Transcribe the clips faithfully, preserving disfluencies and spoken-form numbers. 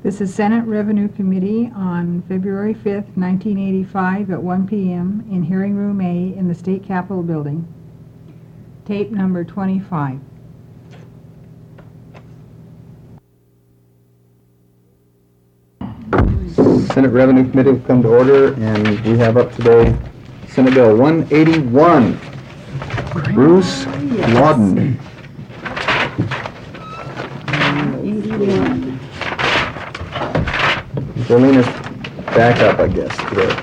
This is Senate Revenue Committee on February fifth, nineteen eighty-five at one p m in Hearing Room A in the State Capitol Building. Tape number twenty-five. Senate Revenue Committee will come to order, and we have up today Senate Bill one eighty-one. Bruce Lawden. eighty-one. Jolina's back up, I guess, today.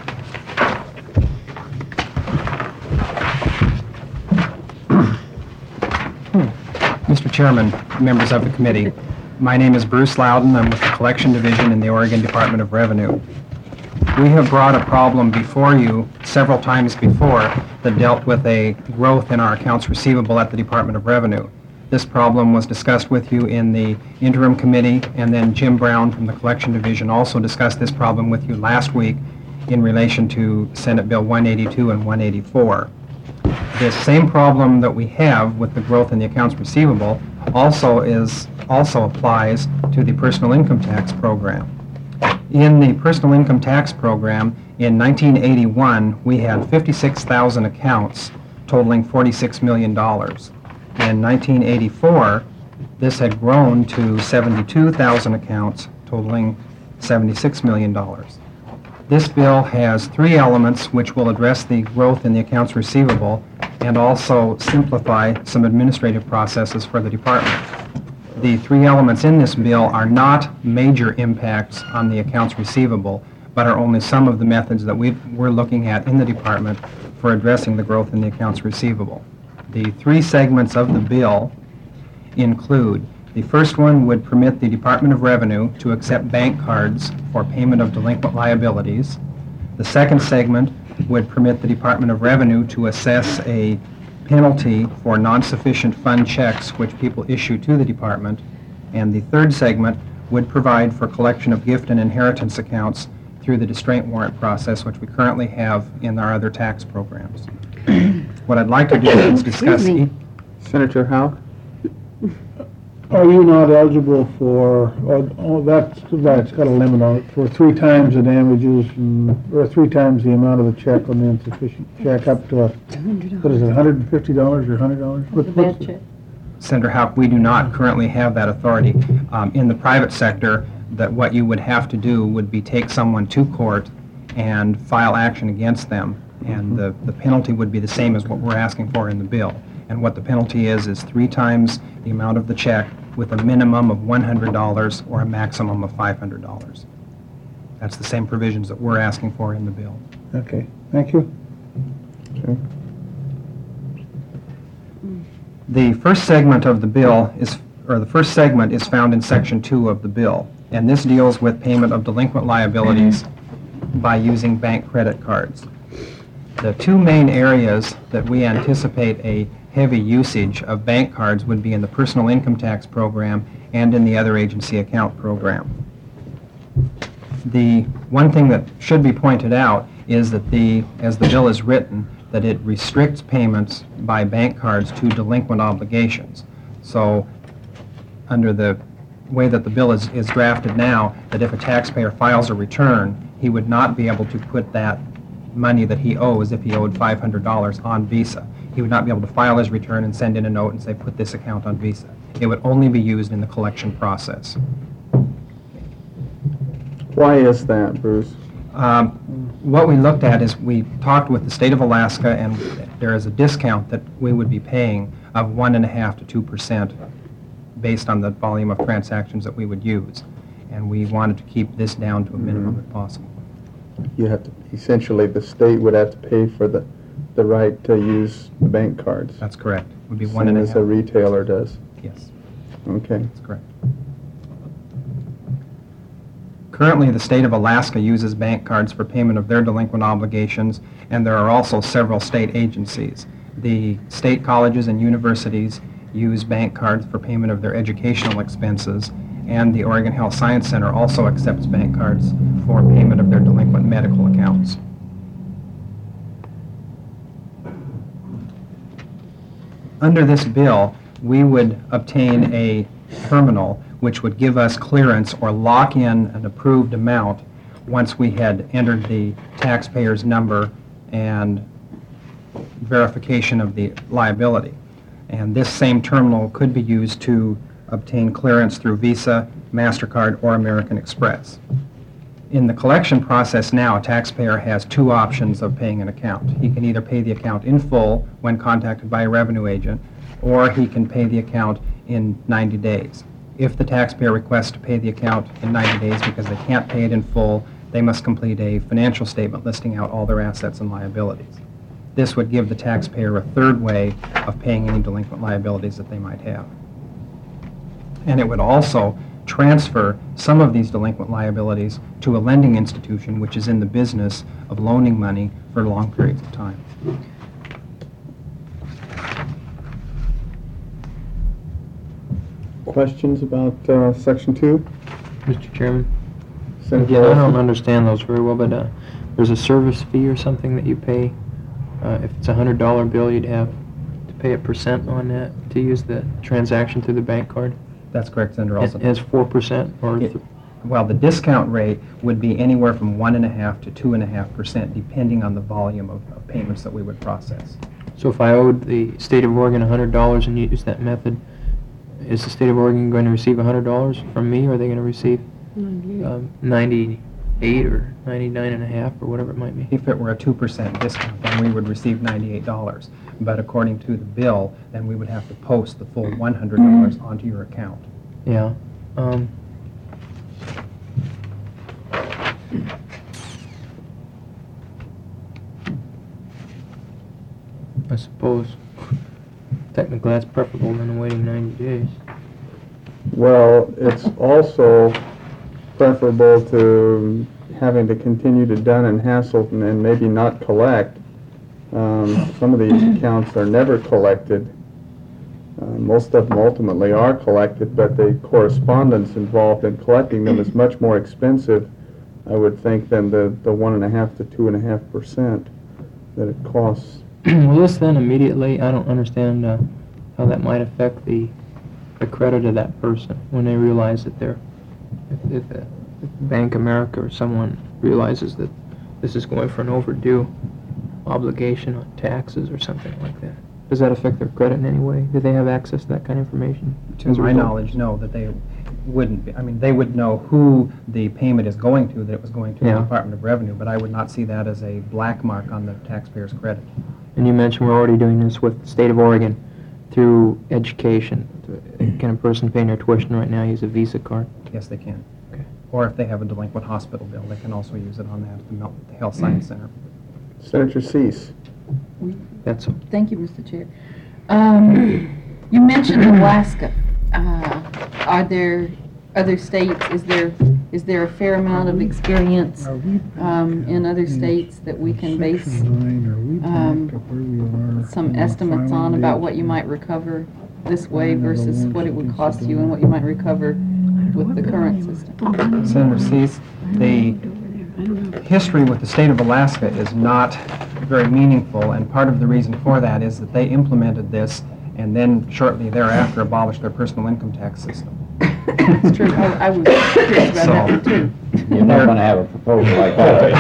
Mister Chairman, members of the committee, my name is Bruce Loudon. I'm with the Collection Division in the Oregon Department of Revenue. We have brought a problem before you several times before that dealt with a growth in our accounts receivable at the Department of Revenue. This problem was discussed with you in the interim committee, and then Jim Brown from the Collection Division also discussed this problem with you last week in relation to Senate Bill one eighty-two and one eighty-four. This same problem that we have with the growth in the accounts receivable also is also applies to the personal income tax program. In the personal income tax program, in nineteen eighty-one, we had fifty-six thousand accounts totaling forty-six million dollars. In nineteen eighty-four, this had grown to seventy-two thousand accounts totaling seventy-six million dollars. This bill has three elements which will address the growth in the accounts receivable and also simplify some administrative processes for the department. The three elements in this bill are not major impacts on the accounts receivable, but are only some of the methods that we've, we're looking at in the department for addressing the growth in the accounts receivable. The three segments of the bill include: the first one would permit the Department of Revenue to accept bank cards for payment of delinquent liabilities. The second segment would permit the Department of Revenue to assess a penalty for non-sufficient fund checks which people issue to the department. And the third segment would provide for collection of gift and inheritance accounts through the distraint warrant process, which we currently have in our other tax programs. What I'd like to do is discuss... E- Senator Howe? Are you not eligible for, oh, oh, that's, that's got a limit on it, for three times the damages, and, or three times the amount of the check on the insufficient check, up to, a, what is it, one hundred fifty dollars or one hundred dollars? What, what's it? Senator Houck, we do not currently have that authority. Um, in the private sector, that what you would have to do would be take someone to court and file action against them, and the, the penalty would be the same as what we're asking for in the bill. And what the penalty is, is three times the amount of the check with a minimum of one hundred dollars or a maximum of five hundred dollars. That's the same provisions that we're asking for in the bill. Okay, thank you. Okay. The first segment of the bill is, or the first segment is found in section two of the bill, and this deals with payment of delinquent liabilities by using bank credit cards. The two main areas that we anticipate a heavy usage of bank cards would be in the personal income tax program and in the other agency account program. The one thing that should be pointed out is that the, as the bill is written, that it restricts payments by bank cards to delinquent obligations. So under the way that the bill is, is drafted now, that if a taxpayer files a return, he would not be able to put that money that he owes, if he owed five hundred dollars, on Visa. He would not be able to file his return and send in a note and say, put this account on Visa. It would only be used in the collection process. Why is that, Bruce? Um, what we looked at is we talked with the state of Alaska, and there is a discount that we would be paying of one and a half to two percent based on the volume of transactions that we would use. And we wanted to keep this down to a minimum Mm-hmm. if possible. You have to, essentially, the state would have to pay for the, the right to use the bank cards. That's correct. It would be one Same and a as half. a retailer does. Yes, Okay. that's correct. Currently, the state of Alaska uses bank cards for payment of their delinquent obligations, and there are also several state agencies. The state colleges and universities use bank cards for payment of their educational expenses, and the Oregon Health Science Center also accepts bank cards for payment of their delinquent medical accounts. Under this bill, we would obtain a terminal, which would give us clearance or lock in an approved amount once we had entered the taxpayer's number and verification of the liability. And this same terminal could be used to obtain clearance through Visa, MasterCard, or American Express. In the collection process now, a taxpayer has two options of paying an account. He can either pay the account in full when contacted by a revenue agent, or he can pay the account in ninety days. If the taxpayer requests to pay the account in ninety days because they can't pay it in full, they must complete a financial statement listing out all their assets and liabilities. This would give the taxpayer a third way of paying any delinquent liabilities that they might have. And it would also transfer some of these delinquent liabilities to a lending institution which is in the business of loaning money for long periods of time. Questions about uh, section two? Mister Chairman? Senator Again, I don't Olson? understand those very well, but uh, there's a service fee or something that you pay. Uh, If it's a hundred dollar bill, you'd have to pay a percent on that to use the transaction through the bank card. That's correct, Senator It Olson. has four percent or, It- th- Well, the discount rate would be anywhere from one and a half to two and a half percent, depending on the volume of, of payments that we would process. so if I owed the state of Oregon a hundred dollars and you use that method, is the state of Oregon going to receive a hundred dollars from me, or are they going to receive um, ninety-eight or ninety-nine and a half or whatever it might be? If it were a two percent discount, then we would receive ninety-eight dollars. But according to the bill, then we would have to post the full one hundred dollars onto your account. Yeah. Um, I suppose technically that's preferable than waiting ninety days. Well, it's also preferable to having to continue to dun and hassle and and maybe not collect. Um, Some of these accounts are never collected. Uh, Most of them ultimately are collected, but the correspondence involved in collecting them is much more expensive, I would think, than the, the one and a half to two and a half percent that it costs. Well, this then immediately, I don't understand uh, how that might affect the, the credit of that person when they realize that they're, if, if, uh, if Bank America or someone realizes that this is going for an overdue obligation on taxes or something like that. Does that affect their credit in any way? Do they have access to that kind of information? To as a my result? knowledge, no, that they wouldn't be. I mean, they would know who the payment is going to, that it was going to Yeah. the Department of Revenue, but I would not see that as a black mark on the taxpayer's credit. And you mentioned we're already doing this with the state of Oregon through education. Can a person paying their tuition right now use a Visa card? Yes, they can. Okay. Or if they have a delinquent hospital bill, they can also use it on that at the Mel- the Health Science Center. Senator Cease. That's Thank you, Mister Chair. Um, you mentioned Alaska. Uh, are there other states, is there, is there a fair amount of experience um, in other states that we can base um, some estimates on about what you might recover this way versus what it would cost you and what you might recover with the current system? Senator Cease, the history with the state of Alaska is not very meaningful, and part of the reason for that is that they implemented this and then shortly thereafter abolished their personal income tax system. It's true, I I was curious about that one too. You're not going to have a proposal like that.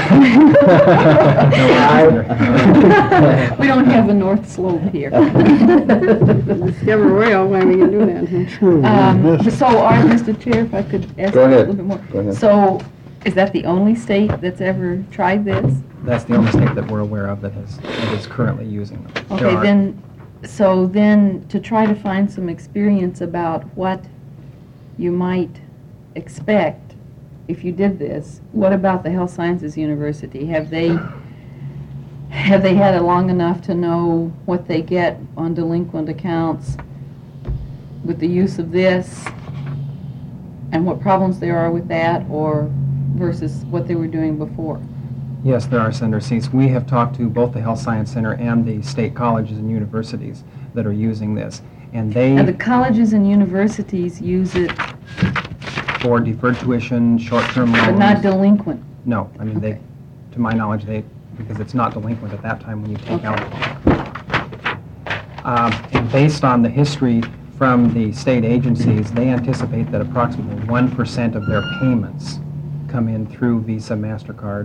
We don't have a north slope here. Discover oil, why we can do that, huh? Um, So, are, Mister Chair, if I could ask Go a ahead. little bit more. Go ahead. So, is that the only state that's ever tried this? That's the only state that we're aware of that has, that is currently using them. There Okay, are- then, so then, to try to find some experience about what you might expect if you did this, what about the Health Sciences University? Have they, have they had it long enough to know what they get on delinquent accounts with the use of this, and what problems there are with that, or versus what they were doing before? Yes, there are, Senator Cease. We have talked to both the Health Science Center and the state colleges and universities that are using this, and they, Now, the colleges and universities use it, for deferred tuition, short-term loans... but not delinquent. No, I mean, they, Okay. to my knowledge, they, because it's not delinquent at that time when you take Okay. out. Um, And based on the history from the state agencies, they anticipate that approximately one percent of their payments come in through Visa, MasterCard,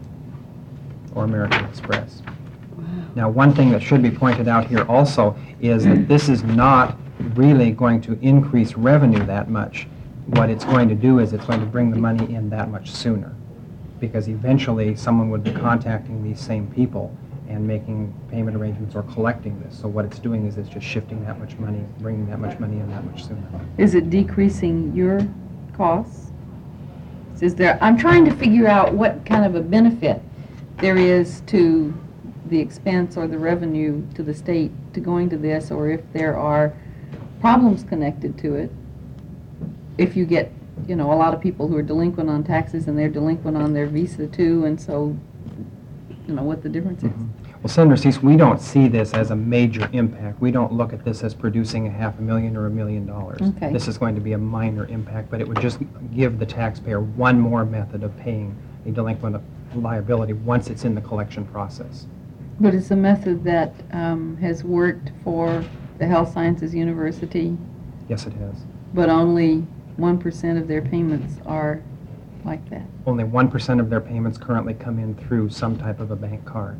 or American Express. Now, one thing that should be pointed out here also is that this is not really going to increase revenue that much. What it's going to do is it's going to bring the money in that much sooner, because eventually someone would be contacting these same people and making payment arrangements or collecting this. So what it's doing is it's just shifting that much money, bringing that much money in that much sooner. Is it decreasing your costs? Is there, I'm trying to figure out what kind of a benefit there is to the expense or the revenue to the state to going to this, or if there are problems connected to it. If you get, you know, a lot of people who are delinquent on taxes and they're delinquent on their Visa too, and so, you know, what the difference is. Mhm. Well, Senator Cease, we don't see this as a major impact. We don't look at this as producing a half a million or a million dollars. Okay. This is going to be a minor impact, but it would just give the taxpayer one more method of paying a delinquent liability once it's in the collection process. But it's a method that um, has worked for the Health Sciences University, Yes, it has. but only one percent of their payments are like that. Only one percent of their payments currently come in through some type of a bank card.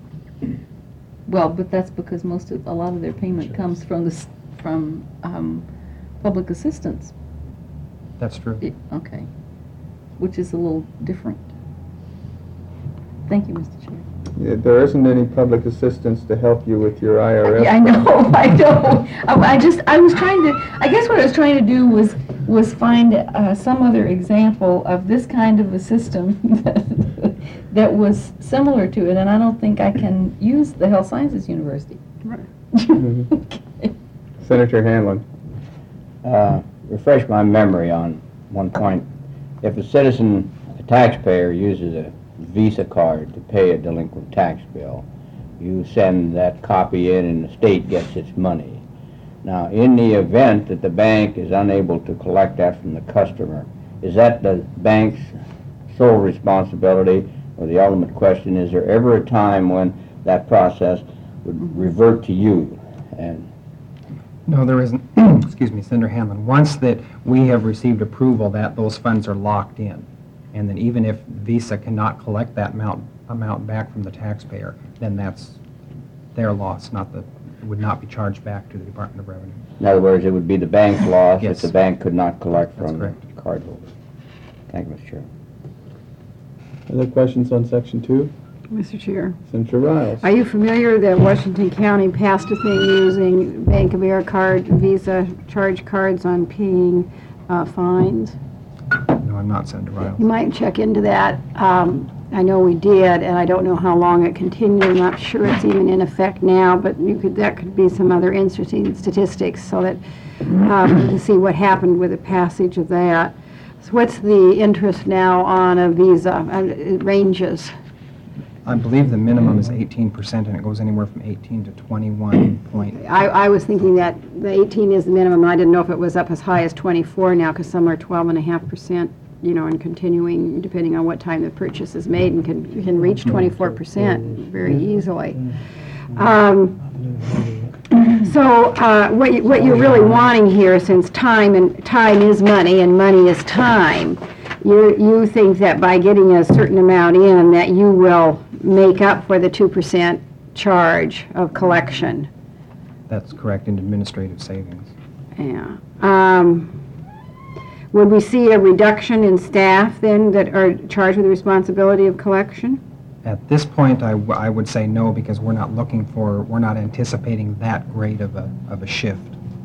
Well, but that's because most of, a lot of their payment comes from the, s- from um, public assistance. That's true. I- Okay. Which is a little different. Thank you, Mister Chair. Yeah, there isn't any public assistance to help you with your I R S. Yeah, I know, I know. I I just, I was trying to, I guess what I was trying to do was, was find uh, some other example of this kind of a system that was similar to it, and I don't think I can use the Health Sciences University. Right. Okay. Senator Hanlon. Uh, refresh my memory on one point. If a citizen, a taxpayer, uses a Visa card to pay a delinquent tax bill, you send that copy in and the state gets its money. Now, in the event that the bank is unable to collect that from the customer, is that the bank's sole responsibility? Or the ultimate question, is there ever a time when that process would revert to you? And No, there isn't. Excuse me, Senator Hanlon. Once that we have received approval that those funds are locked in, and then even if Visa cannot collect that amount, amount back from the taxpayer, then that's their loss, not the, would not be charged back to the Department of Revenue. in other words, it would be the bank's loss Yes. if the bank could not collect That's from the correct. cardholder. Thank you, Mister Chair. Other questions on section two? Mister Chair, Senator Riles. are you familiar that Washington County passed a thing using Bank of America Visa charge cards on paying uh, fines? No, I'm not, Senator Riles. You might check into that. Um, I know we did, and I don't know how long it continued. I'm not sure it's even in effect now, but you could, that could be some other interesting statistics so that, um, to see what happened with the passage of that. So what's the interest now on a Visa? Uh, It ranges. I believe the minimum is eighteen percent, and it goes anywhere from eighteen to twenty-one point. I, I was thinking that the eighteen is the minimum. I didn't know if it was up as high as twenty-four now, because some are twelve and a half percent, you know, and continuing, depending on what time the purchase is made, and can, you can reach twenty-four percent very easily. Um, So, uh, what you, what you're really wanting here, since time and, time is money, and money is time, you, you think that by getting a certain amount in, that you will make up for the two percent charge of collection. That's correct, in administrative savings. Yeah. Um, would we see a reduction in staff then that are charged with the responsibility of collection? At this point, I, w- I would say no, because we're not looking for, we're not anticipating that great of a, of a shift.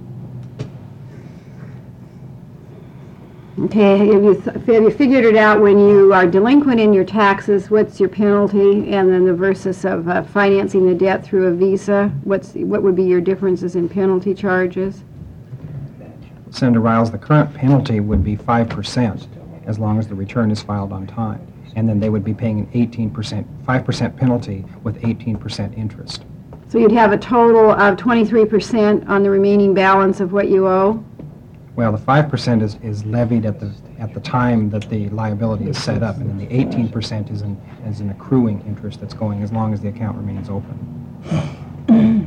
Okay, have you, th- have you figured it out when you are delinquent in your taxes, what's your penalty? And then the versus of uh, financing the debt through a Visa, what's, what would be your differences in penalty charges? Senator Riles, the current penalty would be five percent as long as the return is filed on time. And then they would be paying an eighteen percent, five percent penalty with eighteen percent interest. So you'd have a total of twenty-three percent on the remaining balance of what you owe? Well, the five percent is, is levied at the, at the time that the liability is set up, and then the eighteen percent is an, is an accruing interest that's going as long as the account remains open.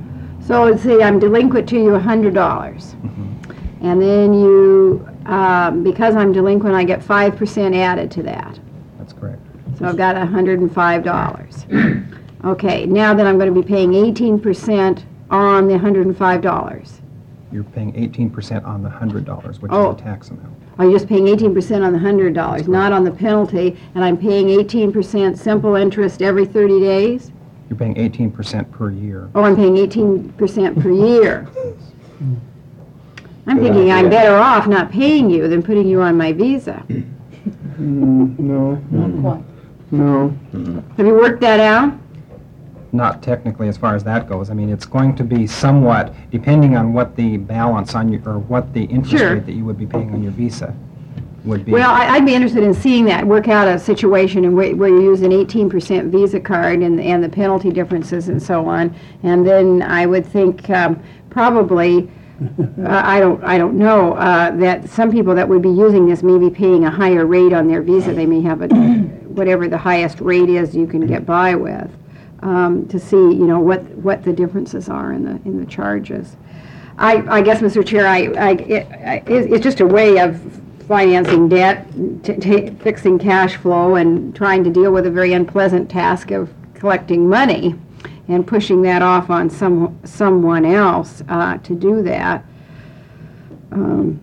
So let's say I'm delinquent to you one hundred dollars. And then you, um, because I'm delinquent, I get five percent added to that. That's correct. So I've got one hundred five dollars. Okay, now then I'm going to be paying eighteen percent on the one hundred five dollars. You're paying eighteen percent on the one hundred dollars, which Oh. is the tax amount. Are you just paying eighteen percent on the one hundred dollars, not on the penalty, and I'm paying eighteen percent simple interest every thirty days? You're paying eighteen percent per year. Oh, I'm paying eighteen percent per year. I'm Good thinking I'm idea. better off not paying you than putting you on my visa. Mm, no, Not quite. no. Have you worked that out? Not technically as far as that goes. I mean, it's going to be somewhat, depending on what the balance on your, or what the interest Sure. rate that you would be paying on your visa would be. Well, I- I'd be interested in seeing that, work out a situation in where where you use an eighteen percent Visa card and and the penalty differences and so on. And then I would think um, probably, uh, I don't I don't know, uh, that some people that would be using this may be paying a higher rate on their Visa. They may have a, whatever the highest rate is you can get by with, um, to see, you know, what what the differences are in the in the charges. I I guess, Mister Chair, I I it- I- it's it's just a way of financing debt, t- t- fixing cash flow, and trying to deal with a very unpleasant task of collecting money and pushing that off on some someone else uh, to do that. Um,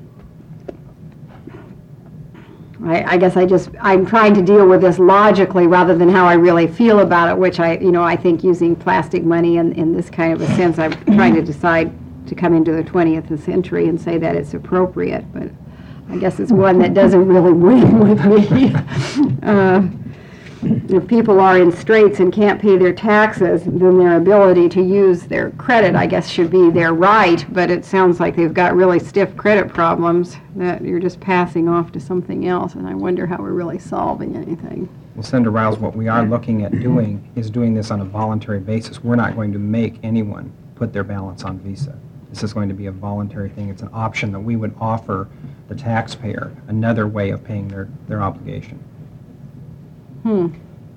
I, I guess I just, I'm trying to deal with this logically rather than how I really feel about it, which I, you know, I think using plastic money in, in this kind of a sense, I'm trying to decide to come into the twentieth century and say that it's appropriate, but I guess it's one that doesn't really win with me. Uh, If people are in straits and can't pay their taxes, then their ability to use their credit, I guess, should be their right, but it sounds like they've got really stiff credit problems that you're just passing off to something else, and I wonder how we're really solving anything. Well, Senator Riles, what we are looking at doing is doing this on a voluntary basis. We're not going to make anyone put their balance on Visa. This is going to be a voluntary thing. It's an option that we would offer the taxpayer, another way of paying their, their obligation. Hmm.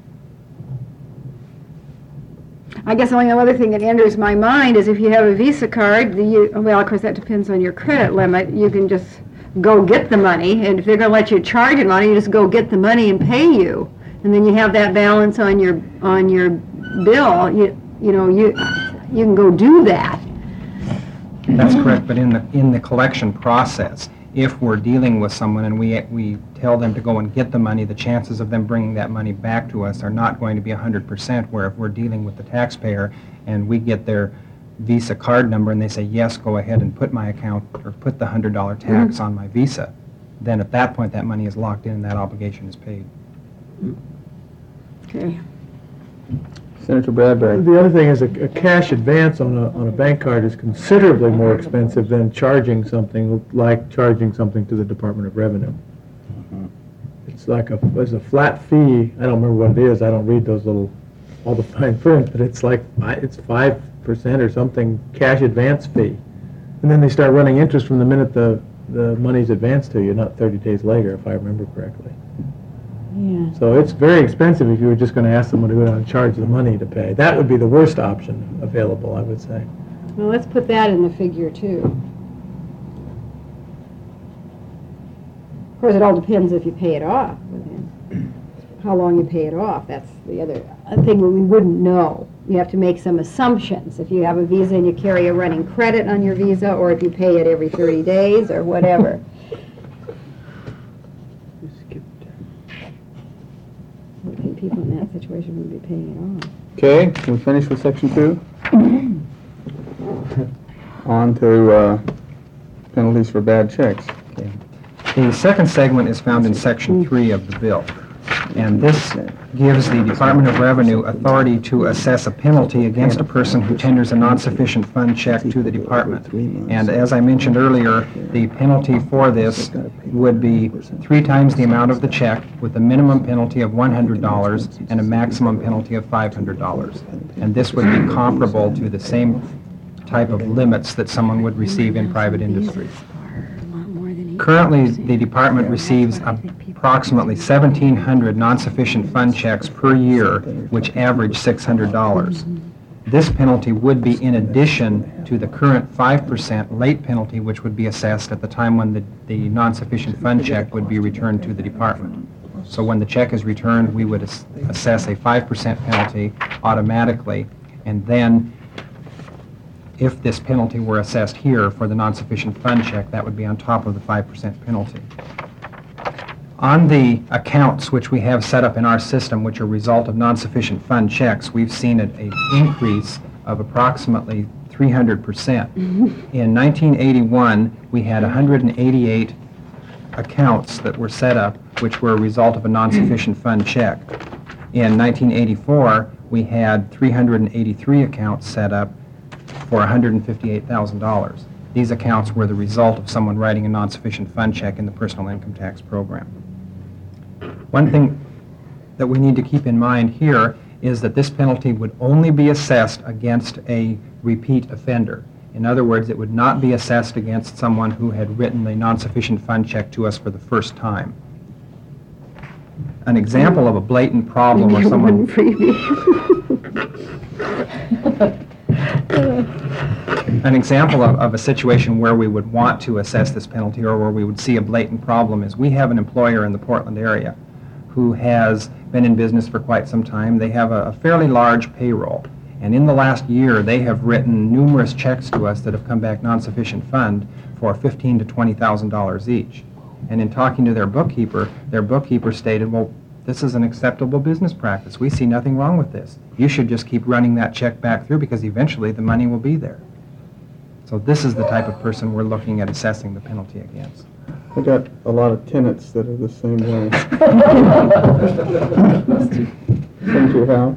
I guess the only other thing that enters my mind is if you have a Visa card, the, you, well, of course, that depends on your credit limit. You can just go get the money, and if they're going to let you charge it on it, you just go get the money and pay you. And then you have that balance on your on your bill. You you know, you you can go do that. That's correct, but in the, in the collection process, if we're dealing with someone and we, we tell them to go and get the money, the chances of them bringing that money back to us are not going to be one hundred percent, where if we're dealing with the taxpayer and we get their Visa card number and they say, yes, go ahead and put my account, or put the one hundred dollar tax Mm-hmm. on my Visa, then at that point, that money is locked in and that obligation is paid. Okay. Senator Bradbury. The other thing is a, a cash advance on a, on a bank card is considerably more expensive than charging something, like charging something to the Department of Revenue. It's like a, there's a flat fee, I don't remember what it is, I don't read those little, all the fine print, but it's like, fi- it's five percent or something cash advance fee. And then they start running interest from the minute the, the money's advanced to you, not thirty days later, if I remember correctly. Yeah. So it's very expensive if you were just going to ask someone to go down and charge the money to pay. That would be the worst option available, I would say. Well, let's put that in the figure, too. Of course, it all depends if you pay it off, within how long you pay it off. That's the other thing we wouldn't know. You have to make some assumptions. If you have a Visa and you carry a running credit on your Visa, or if you pay it every thirty days, or whatever. I would think people in that situation would be paying it off. Okay, can we finish with section two? On to uh, penalties for bad checks. The second segment is found in Section three of the bill, and this gives the Department of Revenue authority to assess a penalty against a person who tenders a non-sufficient fund check to the department. And as I mentioned earlier, the penalty for this would be three times the amount of the check, with a minimum penalty of one hundred dollars and a maximum penalty of five hundred dollars. And this would be comparable to the same type of limits that someone would receive in private industry. Currently, the department receives approximately seventeen hundred non-sufficient fund checks per year, which average six hundred dollars. This penalty would be in addition to the current five percent late penalty, which would be assessed at the time when the, the non-sufficient fund check would be returned to the department. So when the check is returned, we would ass- assess a five percent penalty automatically, and then if this penalty were assessed here for the non-sufficient fund check, that would be on top of the five percent penalty. On the accounts which we have set up in our system, which are a result of non-sufficient fund checks, we've seen an a increase of approximately three hundred percent. In nineteen eighty-one, we had one hundred eighty-eight accounts that were set up, which were a result of a non-sufficient fund check. In nineteen eighty-four, we had three hundred eighty-three accounts set up for one hundred fifty-eight thousand dollars. These accounts were the result of someone writing a non-sufficient fund check in the personal income tax program. One thing that we need to keep in mind here is that this penalty would only be assessed against a repeat offender. In other words, it would not be assessed against someone who had written a non-sufficient fund check to us for the first time. An example of a blatant problem where someone... An example of, of a situation where we would want to assess this penalty or where we would see a blatant problem is we have an employer in the Portland area who has been in business for quite some time. They have a, a fairly large payroll, and in the last year they have written numerous checks to us that have come back non-sufficient fund for fifteen thousand to twenty thousand dollars each. And in talking to their bookkeeper, their bookkeeper stated, well, this is an acceptable business practice. We see nothing wrong with this. You should just keep running that check back through because eventually the money will be there. So this is the type of person we're looking at assessing the penalty against. I got a lot of tenants that are the same way. Thank you, Hal.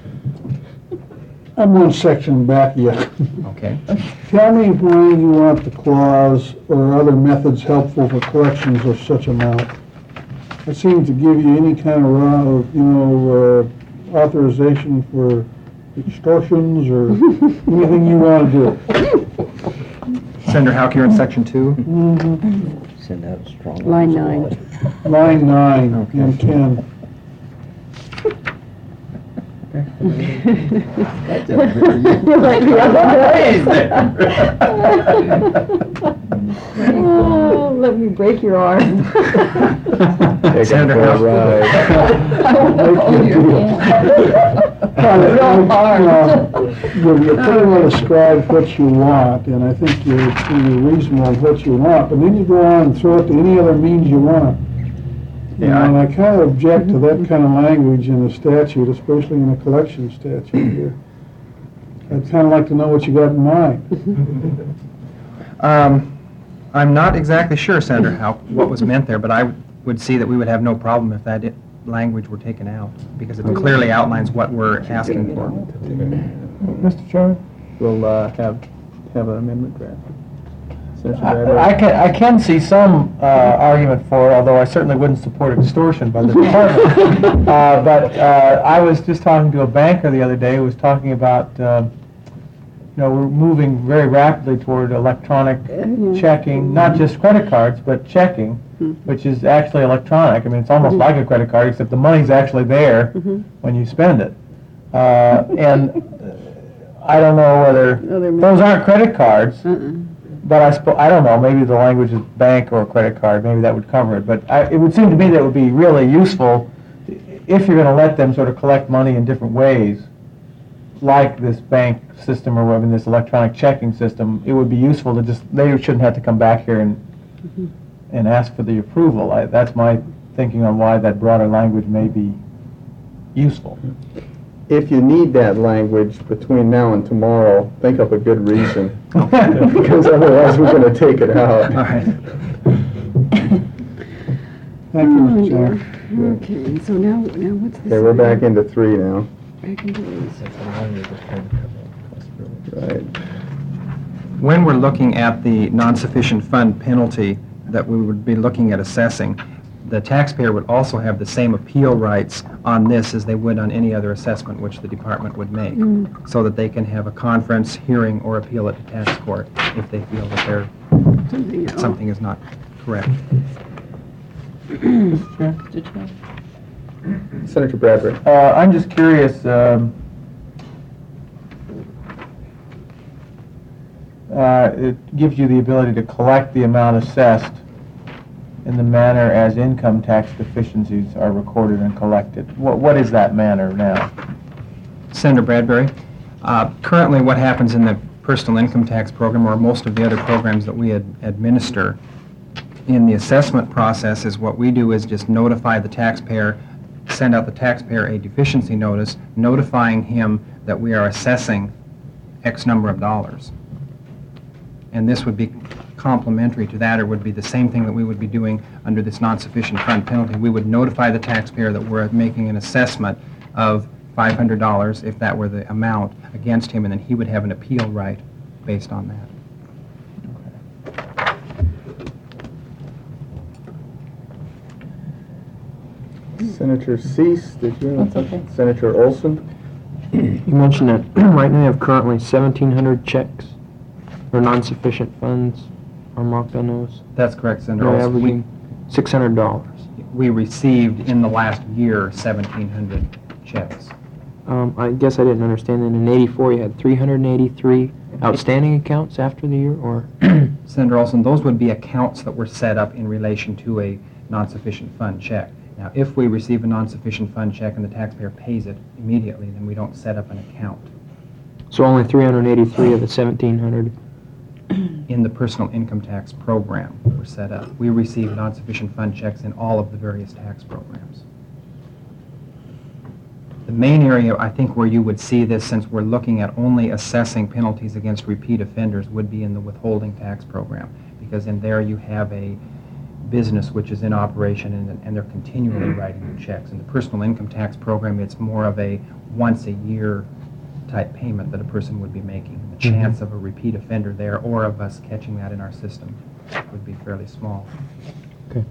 I'm one section back yet. Okay. Tell me why you want the clause or other methods helpful for collections of such amount. It seems to give you any kind of, uh, you know, uh, authorization for extortions or anything you want to do. Senator Houck, you're in section two. Mhm. Send out a strong... Line nine. Line nine and ten. That's a very... Like the other day. Oh, let me break your arm. Take Senator it for a Houck. ride. I won't hold your hand. Real hard. You you pretty well described what you want, and I think you're you're reasonable in what you want, but then you go on and throw it to any other means you want. You Yeah, know, I- and I kind of object to that kind of language in the statute, especially in the collection statute here. I'd kind of like to know what you got in mind. Um, I'm not exactly sure, Senator Houck, what was meant there, but I would see that we would have no problem if that i- language were taken out, because it clearly outlines what we're asking for. Mister Chairman? We'll uh, have, have an amendment drafted. Senator I Bradbury? I can, I can see some uh, argument for it, although I certainly wouldn't support extortion by the department. Uh, But uh, I was just talking to a banker the other day who was talking about, uh, you know, we're moving very rapidly toward electronic checking, not just credit cards, but checking, which is actually electronic. I mean, it's almost like a credit card, except the money's actually there when you spend it. Uh, And uh, I don't know whether, those aren't credit cards. But I suppose, I don't know, maybe the language is bank or credit card, maybe that would cover it. But I, it would seem to me that it would be really useful if you're going to let them sort of collect money in different ways, like this bank system or whatever, this electronic checking system. It would be useful to just, they shouldn't have to come back here and and ask for the approval. I, that's my thinking on why that broader language may be useful. If you need that language between now and tomorrow, think up a good reason, because otherwise we're going to take it out. All right. Thank you, Mister Chairman. Okay, so now, now what's this? Okay, we're back into three now. Back into these. Right. When we're looking at the non-sufficient fund penalty that we would be looking at assessing, the taxpayer would also have the same appeal rights on this as they would on any other assessment which the department would make, so that they can have a conference, hearing, or appeal it to tax court if they feel that they're, Something else. something is not correct. Senator Bradbury. Uh, I'm just curious, um, uh, it gives you the ability to collect the amount assessed in the manner as income tax deficiencies are recorded and collected. What, what is that manner now? Senator Bradbury, uh, currently what happens in the personal income tax program, or most of the other programs that we ad- administer, in the assessment process is what we do is just notify the taxpayer, send out the taxpayer a deficiency notice, notifying him that we are assessing X number of dollars. And this would be complementary to that, or would be the same thing that we would be doing under this non-sufficient fund penalty. We would notify the taxpayer that we're making an assessment of five hundred dollars, if that were the amount, against him, and then he would have an appeal right based on that. Senator Cease, did you? That's okay. Senator Olson? You mentioned that right now you have currently seventeen hundred checks or non-sufficient funds are marked on those. That's correct, Senator They're Olson. We- averaging six hundred dollars. We received in the last year seventeen hundred checks. Um, I guess I didn't understand that in eighty-four you had three hundred eighty-three outstanding accounts after the year, or? Senator Olson, those would be accounts that were set up in relation to a non-sufficient fund check. Now, if we receive a non-sufficient fund check and the taxpayer pays it immediately, then we don't set up an account. So only three hundred eighty-three of the seventeen hundred? In the personal income tax program were set up. We receive non-sufficient fund checks in all of the various tax programs. The main area, I think, where you would see this, since we're looking at only assessing penalties against repeat offenders, would be in the withholding tax program, because in there you have a business which is in operation and, and they're continually writing you checks. In the personal income tax program, it's more of a once-a-year type payment that a person would be making. The chance of a repeat offender there, or of us catching that in our system, would be fairly small. Okay.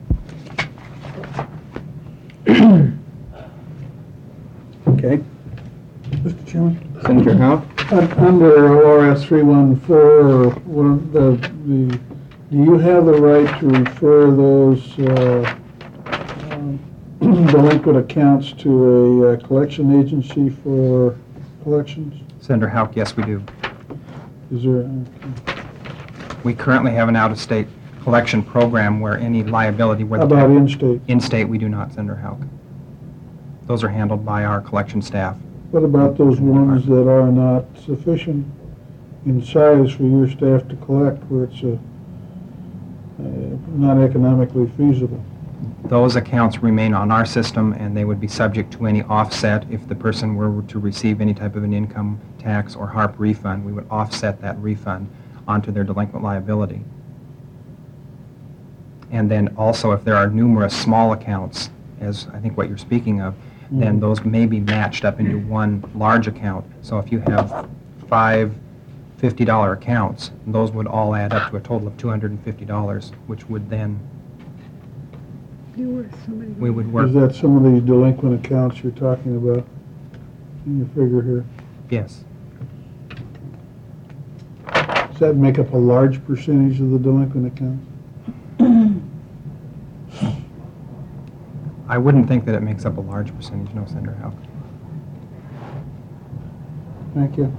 Okay. Mister Chairman? Senator Howe? Un- Under O R S three one four, one of the, the, do you have the right to refer those uh, um, delinquent accounts to a uh, collection agency for collections? Senator Houck, yes, we do. Is there, okay. We currently have an out-of-state collection program where any liability... where How the- about in-state? In-state, we do not, Senator Houck. Those are handled by our collection staff. What about those ones that are not sufficient in size for your staff to collect, where it's uh, uh, not economically feasible? Those accounts remain on our system, and they would be subject to any offset if the person were to receive any type of an income tax or HARP refund. We would offset that refund onto their delinquent liability. And then also, if there are numerous small accounts, as I think what you're speaking of, then those may be matched up into one large account. So if you have five fifty dollar accounts, those would all add up to a total of two hundred fifty dollars, which would then, we would work, Is that some of the delinquent accounts you're talking about in your figure here? yes. Does that make up a large percentage of the delinquent accounts? I wouldn't think that it makes up a large percentage, no, Senator Houck. Thank you.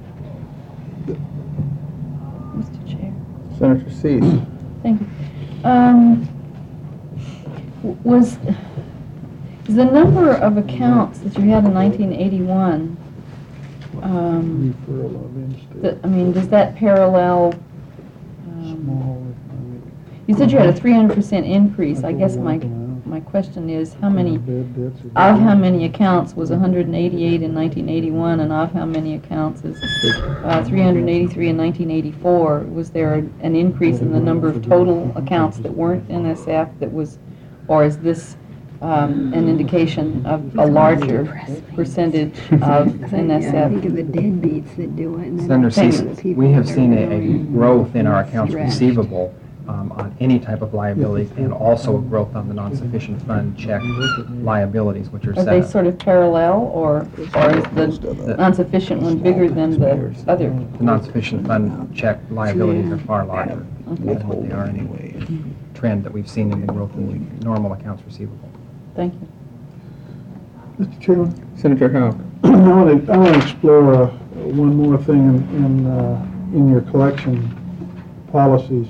Mister Chair. Senator Cease? Thank you. Um, w- was, is the number of accounts that you had in nineteen eighty-one, um, Referral of in-state. that, I mean, does that parallel, um, Small economic. you said you had a three hundred percent increase. I guess my, my question is, how many, Bad debts are- of how many accounts was one hundred eighty-eight in nineteen eighty-one, and of how many accounts is uh, three hundred eighty-three in nineteen eighty-four? Was there an increase in the number of total accounts that weren't N S F that was, or is this um, an indication of a larger percentage of N S Yeah, I think F? of the deadbeats that do it. and then Senator think Cease, of the people we have that are seen a, a really growth in our accounts thrashed. receivable um, on any type of liabilities, and also a growth on the non-sufficient fund check liabilities, which are Are set they up. sort of parallel, or, or is the non-sufficient one bigger than the other? The non-sufficient fund check liabilities are far larger than what they are anyway. Trend that we've seen in the growth in the normal accounts receivable. Thank you. Mister Chairman? Senator Houck? I want to, I want to explore uh, one more thing in, in, uh, in your collection policies.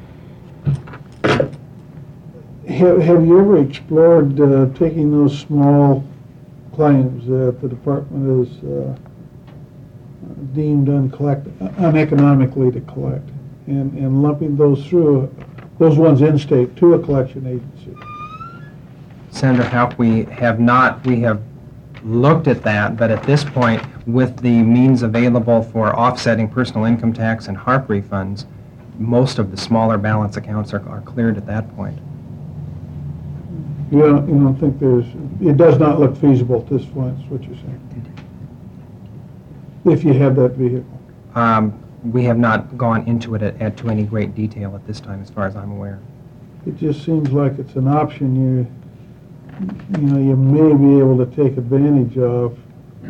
Have, have you ever explored uh, taking those small claims that the department is uh, deemed uncollect, uneconomically to collect, and, and lumping those through, those ones in state, to a collection agency? Senator Houck, we have not, we have looked at that, but at this point, with the means available for offsetting personal income tax and HARP refunds, most of the smaller balance accounts are, are cleared at that point. You don't, you don't think there's, it does not look feasible at this point, is what you're saying? If you have that vehicle. Um, we have not gone into it at, at to any great detail at this time, as far as I'm aware. It just seems like it's an option you, you know, you may be able to take advantage of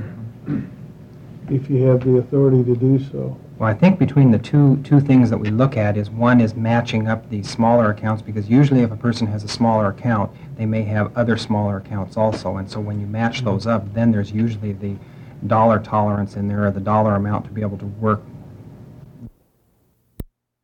if you have the authority to do so. Well, I think between the two, two things that we look at is, one is matching up the smaller accounts, because usually if a person has a smaller account, they may have other smaller accounts also, and so when you match those up, then there's usually the dollar tolerance in there, or the dollar amount to be able to work